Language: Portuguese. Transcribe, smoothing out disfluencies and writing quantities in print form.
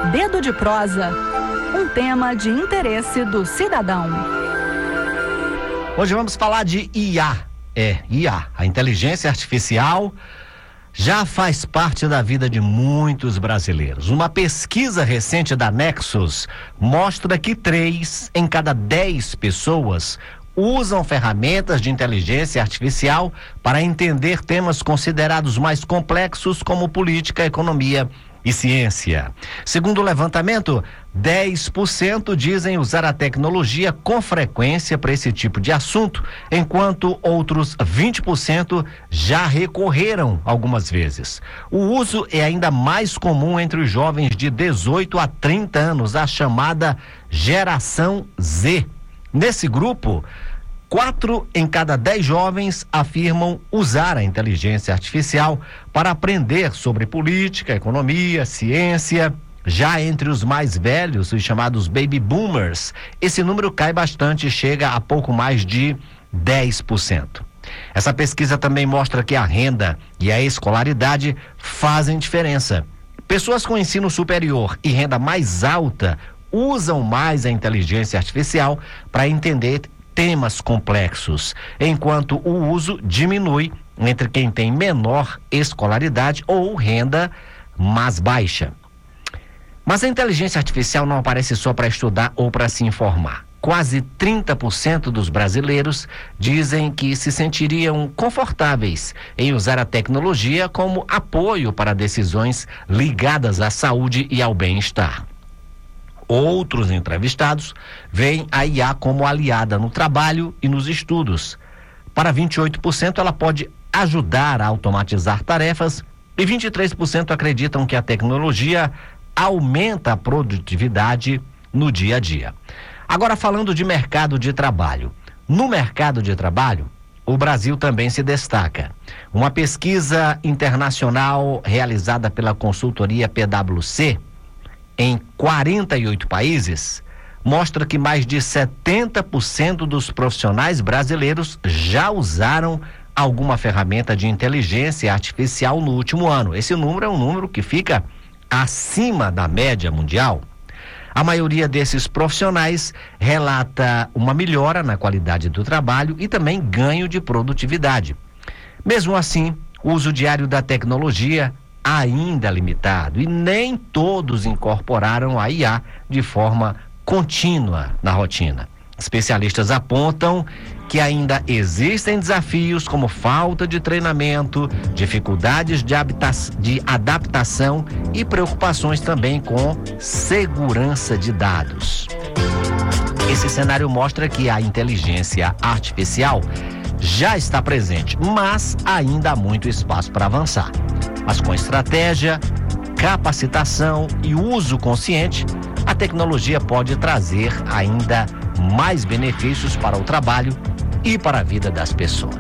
Dedo de prosa, um tema de interesse do cidadão. Hoje vamos falar de IA. IA, a inteligência artificial já faz parte da vida de muitos brasileiros. Uma pesquisa recente da Nexus mostra que 3 em cada 10 pessoas usam ferramentas de inteligência artificial para entender temas considerados mais complexos como política, economia e ciência. Segundo o levantamento, 10% dizem usar a tecnologia com frequência para esse tipo de assunto, enquanto outros 20% já recorreram algumas vezes. O uso é ainda mais comum entre os jovens de 18 a 30 anos, a chamada geração Z. Nesse grupo, 4 em cada 10 jovens afirmam usar a inteligência artificial para aprender sobre política, economia, ciência. Já entre os mais velhos, os chamados baby boomers, esse número cai bastante e chega a pouco mais de 10%. Essa pesquisa também mostra que a renda e a escolaridade fazem diferença. Pessoas com ensino superior e renda mais alta usam mais a inteligência artificial para entender temas complexos, enquanto o uso diminui entre quem tem menor escolaridade ou renda mais baixa. Mas a inteligência artificial não aparece só para estudar ou para se informar. Quase 30% dos brasileiros dizem que se sentiriam confortáveis em usar a tecnologia como apoio para decisões ligadas à saúde e ao bem-estar. Outros entrevistados veem a IA como aliada no trabalho e nos estudos. Para 28%, ela pode ajudar a automatizar tarefas e 23% acreditam que a tecnologia aumenta a produtividade no dia a dia. Agora, falando de mercado de trabalho. No mercado de trabalho, o Brasil também se destaca. Uma pesquisa internacional realizada pela consultoria PwC em 48 países, mostra que mais de 70% dos profissionais brasileiros já usaram alguma ferramenta de inteligência artificial no último ano. Esse número é um número que fica acima da média mundial. A maioria desses profissionais relata uma melhora na qualidade do trabalho e também ganho de produtividade. Mesmo assim, o uso diário da tecnologia ainda limitado e nem todos incorporaram a IA de forma contínua na rotina. Especialistas apontam que ainda existem desafios como falta de treinamento, dificuldades de adaptação e preocupações também com segurança de dados. Esse cenário mostra que a inteligência artificial já está presente, mas ainda há muito espaço para avançar. Mas com estratégia, capacitação e uso consciente, a tecnologia pode trazer ainda mais benefícios para o trabalho e para a vida das pessoas.